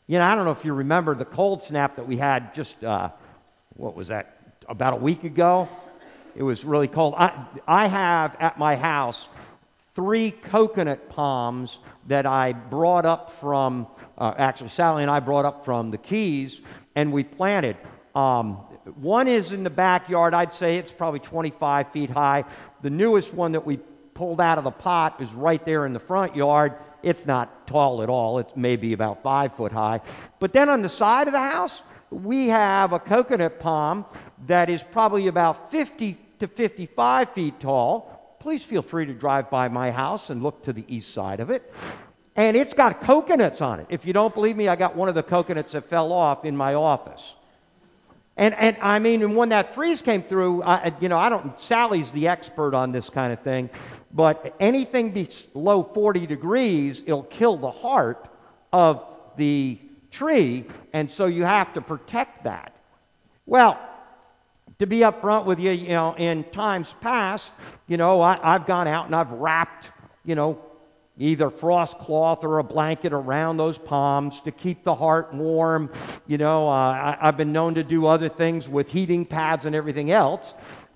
I don't know if you remember the cold snap that we had just, what was that, about a week ago? It was really cold. I have at my house 3 coconut palms that I brought up from, actually Sally and I brought up from the Keys, and we planted. One is in the backyard. I'd say it's probably 25 feet high. The newest one that we pulled out of the pot is right there in the front yard. It's not tall at all. It's maybe about 5 foot high. But then on the side of the house, we have a coconut palm that is probably about 50 to 55 feet tall. Please feel free to drive by my house and look to the east side of it. And it's got coconuts on it. If you don't believe me, I got one of the coconuts that fell off in my office. And I mean, and when that freeze came through, Sally's the expert on this kind of thing, but anything below 40 degrees, it'll kill the heart of the tree, and so you have to protect that. Well, to be up front with you, in times past, I've gone out and I've wrapped, either frost cloth or a blanket around those palms to keep the heart warm. I've been known to do other things with heating pads and everything else.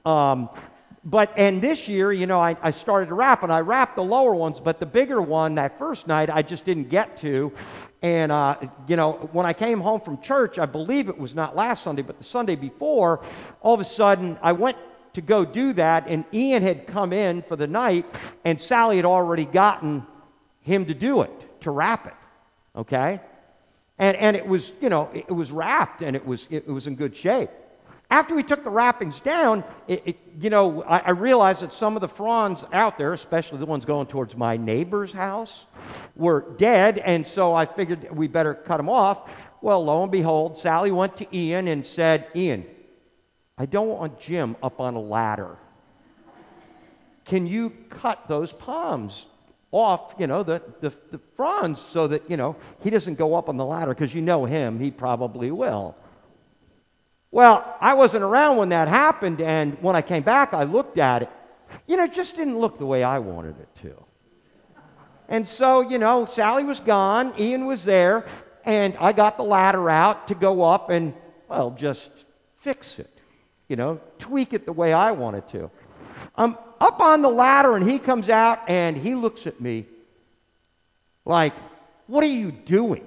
And this year, I started to wrap, and I wrapped the lower ones, but the bigger one that first night I just didn't get to. And, when I came home from church, I believe it was not last Sunday, but the Sunday before, all of a sudden I went to go do that, and Ian had come in for the night, and Sally had already gotten him to do it, to wrap it, okay? And it was, it was wrapped, and it was in good shape. After we took the wrappings down, I realized that some of the fronds out there, especially the ones going towards my neighbor's house, were dead, and so I figured we better cut them off. Well, lo and behold, Sally went to Ian and said, "Ian, I don't want Jim up on a ladder. Can you cut those palms off, the fronds so that, he doesn't go up on the ladder, because you know him, he probably will." Well, I wasn't around when that happened, and when I came back, I looked at it. It just didn't look the way I wanted it to. And so, Sally was gone, Ian was there, and I got the ladder out to go up and, well, just fix it, tweak it the way I wanted to. I'm up on the ladder, and he comes out, and he looks at me like, "What are you doing?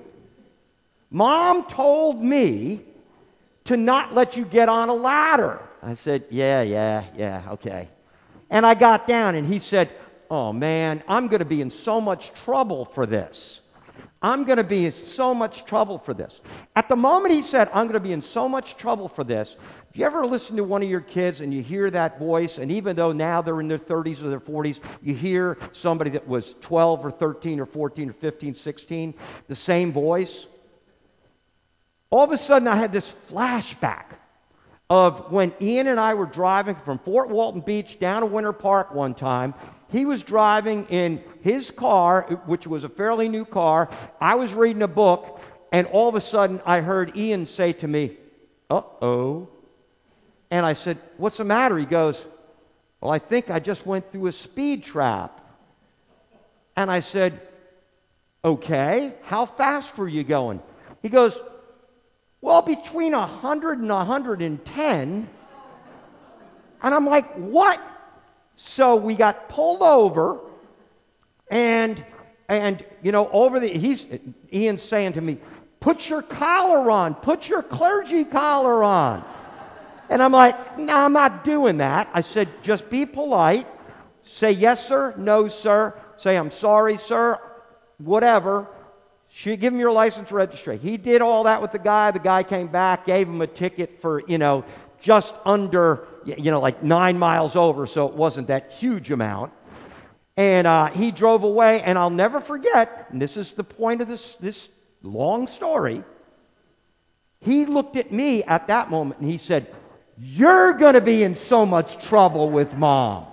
Mom told me to not let you get on a ladder." I said, yeah, okay. And I got down, and he said, "Oh, man, I'm going to be in so much trouble for this. I'm going to be in so much trouble for this." At the moment he said, "I'm going to be in so much trouble for this," if you ever listen to one of your kids and you hear that voice, and even though now they're in their 30s or their 40s, you hear somebody that was 12 or 13 or 14 or 15, 16, the same voice, all of a sudden I had this flashback of when Ian and I were driving from Fort Walton Beach down to Winter Park one time. He was driving in his car, which was a fairly new car. I was reading a book, and all of a sudden I heard Ian say to me, "Uh-oh." And I said, "What's the matter?" He goes, "Well, I think I just went through a speed trap." And I said, "Okay, how fast were you going?" He goes, "Well, between 100 and 110. And I'm like, "What?" So we got pulled over, and Ian's saying to me, "Put your collar on, put your clergy collar on." And I'm like, "No, I'm not doing that." I said, "Just be polite. Say yes, sir, no, sir. Say I'm sorry, sir, whatever. Give him your license registry." He did all that with the guy. The guy came back, gave him a ticket for, just under, like 9 miles over, so it wasn't that huge amount. And he drove away, and I'll never forget, and this is the point of this long story, he looked at me at that moment, and he said, "You're going to be in so much trouble with Mom."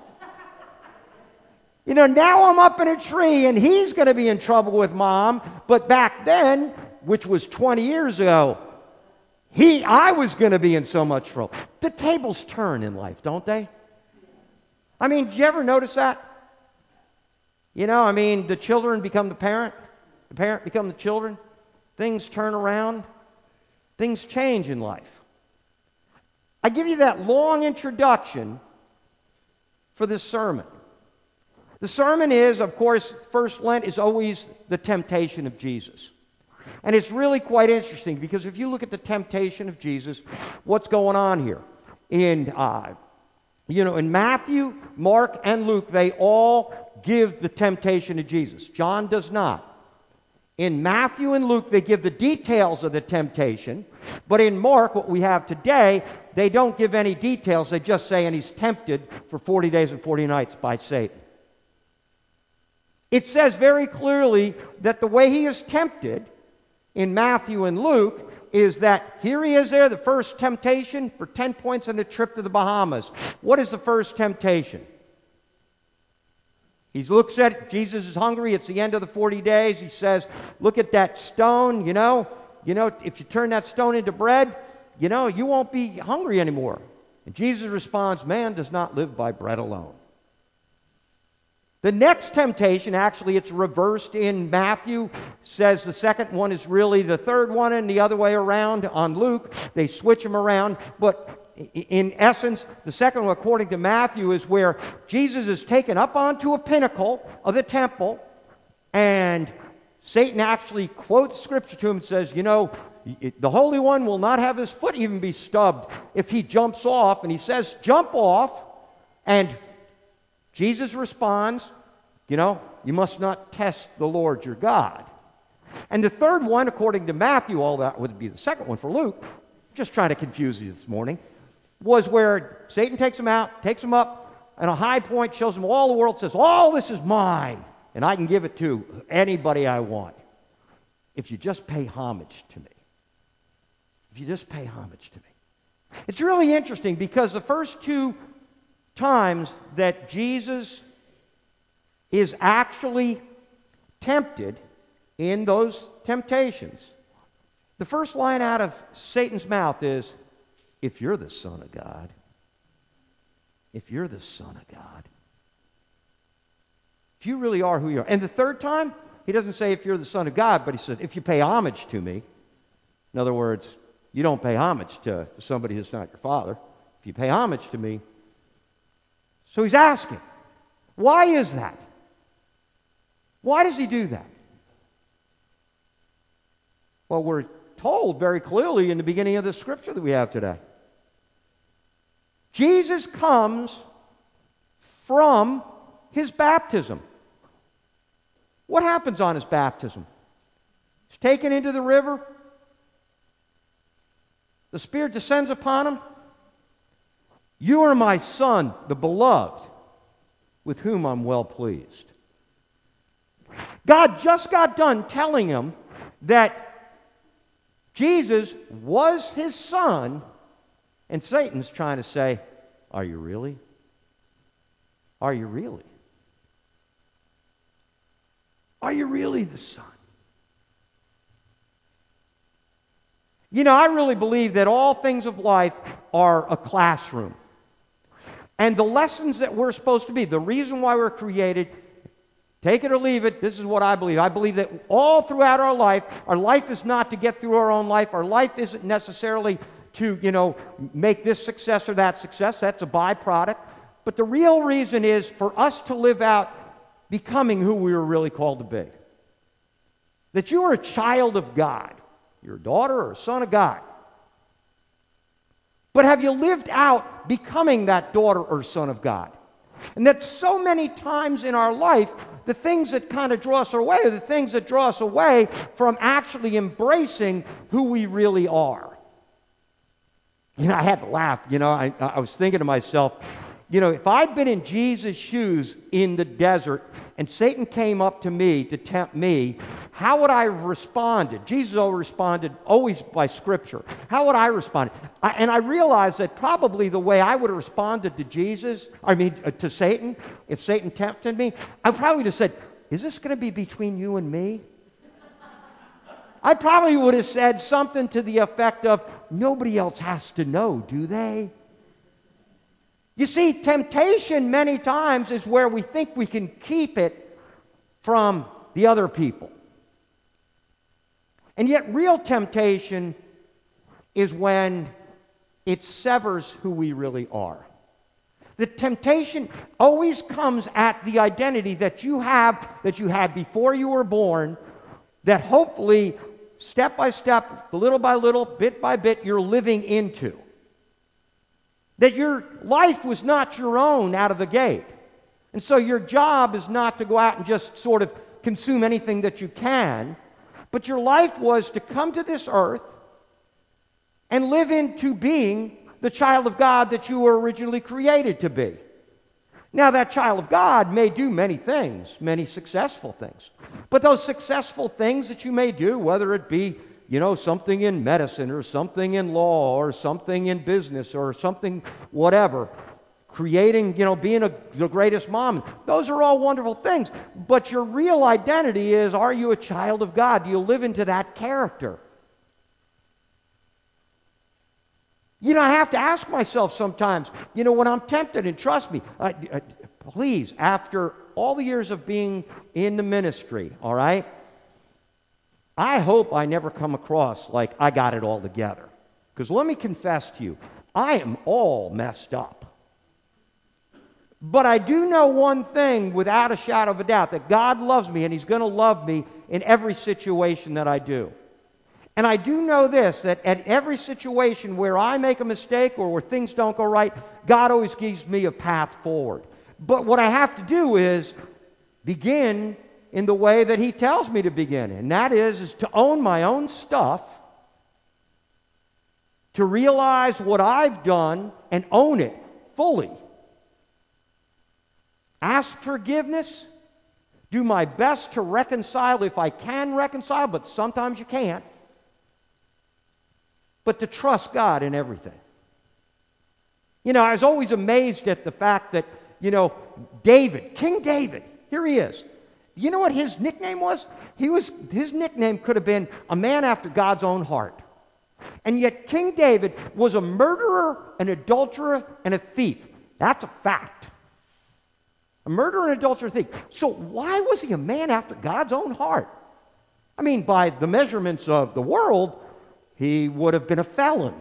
Now I'm up in a tree, and he's going to be in trouble with Mom. But back then, which was 20 years ago, I was going to be in so much trouble. The tables turn in life, don't they? I mean, did you ever notice that? The children become the parent become the children. things turn around, things change in life. I give you that long introduction for this sermon. The sermon is, of course, First Lent is always the temptation of Jesus. And it's really quite interesting because if you look at the temptation of Jesus, what's going on here? In Matthew, Mark, and Luke, they all give the temptation of Jesus. John does not. In Matthew and Luke, they give the details of the temptation. But in Mark, what we have today, they don't give any details. They just say, and he's tempted for 40 days and 40 nights by Satan. It says very clearly that the way he is tempted in Matthew and Luke is that here he is there, the first temptation for 10 points on the trip to the Bahamas. What is the first temptation? He looks at Jesus is hungry. It's the end of the 40 days. He says, look at that stone, if you turn that stone into bread, you won't be hungry anymore. And Jesus responds, man does not live by bread alone. The next temptation, actually, it's reversed in Matthew, says the second one is really the third one, and the other way around on Luke. They switch them around. But in essence, the second one, according to Matthew, is where Jesus is taken up onto a pinnacle of the temple, and Satan actually quotes Scripture to him and says, the Holy One will not have his foot even be stubbed if he jumps off. And he says, jump off. And Jesus responds, you must not test the Lord your God. And the third one, according to Matthew, all that would be the second one for Luke, just trying to confuse you this morning, was where Satan takes him out, takes him up, and a high point shows him all the world, says, all this is mine, and I can give it to anybody I want if you just pay homage to me. If you just pay homage to me. It's really interesting because the first two times that Jesus is actually tempted in those temptations, the first line out of Satan's mouth is, if you're the Son of God. If you're the Son of God. If you really are who you are. And the third time, he doesn't say if you're the Son of God, but he says if you pay homage to me. In other words, you don't pay homage to somebody who's not your father. If you pay homage to me. So he's asking, why is that? Why does he do that? Well, we're told very clearly in the beginning of the scripture that we have today. Jesus comes from his baptism. What happens on his baptism? He's taken into the river. The Spirit descends upon him. You are my Son, the beloved, with whom I'm well pleased. God just got done telling him that Jesus was his Son, and Satan's trying to say, are you really? Are you really? Are you really the Son? I really believe that all things of life are a classroom. And the lessons that we're supposed to be, the reason why we're created, take it or leave it, this is what I believe. I believe that all throughout our life is not to get through our own life. Our life isn't necessarily to, make this success or that success. That's a byproduct. But the real reason is for us to live out becoming who we were really called to be. That you are a child of God. You're a daughter or a son of God. But have you lived out becoming that daughter or son of God? And that so many times in our life, the things that kind of draw us away are the things that draw us away from actually embracing who we really are. I had to laugh. I was thinking to myself, if I'd been in Jesus' shoes in the desert and Satan came up to me to tempt me, how would I have responded? Jesus responded always by Scripture. How would I respond? And I realized that probably the way I would have responded to Satan, if Satan tempted me, I probably would have said, is this going to be between you and me? I probably would have said something to the effect of, nobody else has to know, do they? You see, temptation many times is where we think we can keep it from the other people. And yet real temptation is when it severs who we really are. The temptation always comes at the identity that you had before you were born, that hopefully, step by step, little by little, bit by bit, you're living into. That your life was not your own out of the gate. And so your job is not to go out and just sort of consume anything that you can, but your life was to come to this earth and live into being the child of God that you were originally created to be. Now, that child of God may do many things, many successful things. But those successful things that you may do, whether it be, something in medicine or something in law or something in business or something whatever, creating, being the greatest mom, those are all wonderful things. But your real identity is, are you a child of God? Do you live into that character? I have to ask myself sometimes, when I'm tempted, and trust me, please, after all the years of being in the ministry, all right, I hope I never come across like I got it all together. Because let me confess to you, I am all messed up. But I do know one thing without a shadow of a doubt, that God loves me, and He's going to love me in every situation that I do. And I do know this, that at every situation where I make a mistake or where things don't go right, God always gives me a path forward. But what I have to do is begin in the way that He tells me to begin, and that is to own my own stuff, to realize what I've done and own it fully. Ask forgiveness, do my best to reconcile if I can reconcile, but sometimes you can't. But to trust God in everything. I was always amazed at the fact that, David, King David, here he is. You know what his nickname was? His nickname could have been a man after God's own heart. And yet King David was a murderer, an adulterer, and a thief. That's a fact. A murderer, an adulterer, a thief. So why was he a man after God's own heart? I mean, by the measurements of the world, he would have been a felon.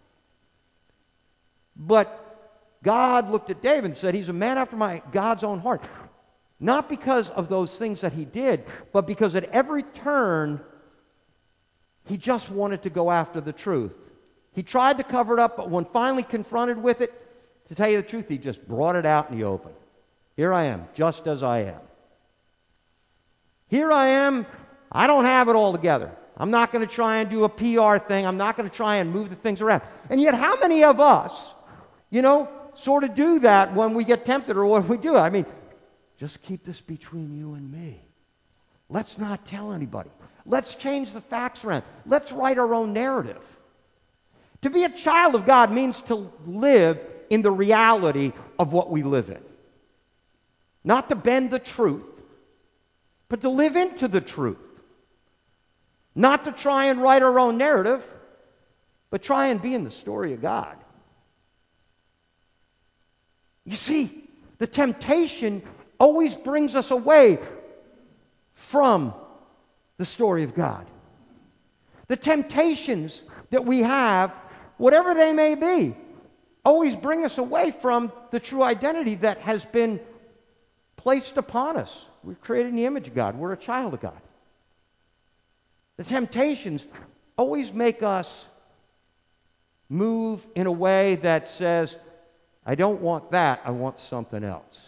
But God looked at David and said, he's a man after God's own heart. Not because of those things that he did, but because at every turn, he just wanted to go after the truth. He tried to cover it up, but when finally confronted with it, to tell you the truth, he just brought it out in the open. Here I am, just as I am. Here I am, I don't have it all together. I'm not going to try and do a PR thing. I'm not going to try and move the things around. And yet, how many of us, sort of do that when we get tempted or when we do it? I mean, just keep this between you and me. Let's not tell anybody. Let's change the facts around. Let's write our own narrative. To be a child of God means to live in the reality of what we live in. Not to bend the truth, but to live into the truth. Not to try and write our own narrative, but try and be in the story of God. You see, the temptation always brings us away from the story of God. The temptations that we have, whatever they may be, always bring us away from the true identity that has been placed upon us. We're created in the image of God. We're a child of God. The temptations always make us move in a way that says, I don't want that, I want something else.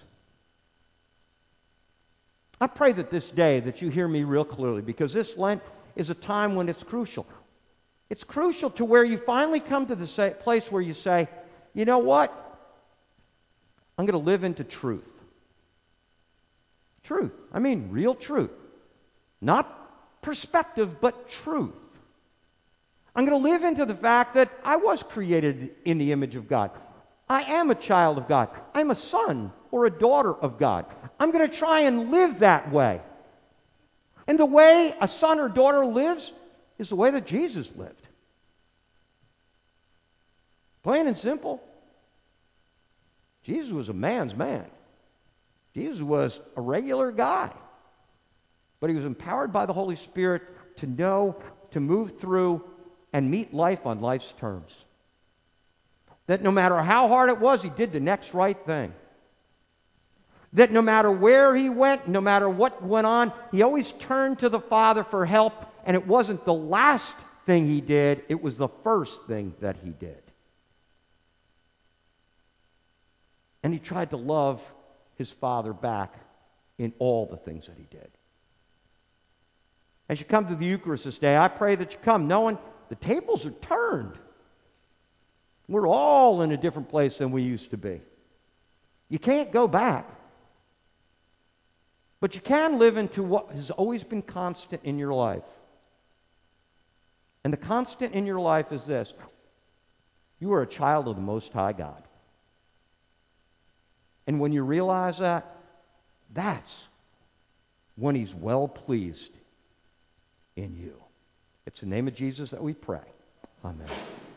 I pray that this day that you hear me real clearly, because this Lent is a time when it's crucial. It's crucial to where you finally come to the place where you say, you know what? I'm going to live into truth. Truth. I mean real truth. Not perspective, but truth. I'm going to live into the fact that I was created in the image of God. I am a child of God. I'm a son or a daughter of God. I'm going to try and live that way. And the way a son or daughter lives is the way that Jesus lived. Plain and simple. Jesus was a man's man. Jesus was a regular guy. But he was empowered by the Holy Spirit to know to move through and meet life on life's terms. That no matter how hard it was, he did the next right thing. That no matter where he went, no matter what went on, he always turned to the Father for help, and it wasn't the last thing he did, it was the first thing that he did. And he tried to love his Father back in all the things that he did. As you come to the Eucharist this day, I pray that you come knowing the tables are turned. We're all in a different place than we used to be. You can't go back. But you can live into what has always been constant in your life. And the constant in your life is this: you are a child of the Most High God. And when you realize that, that's when he's well pleased in you. It's the name of Jesus that we pray. Amen.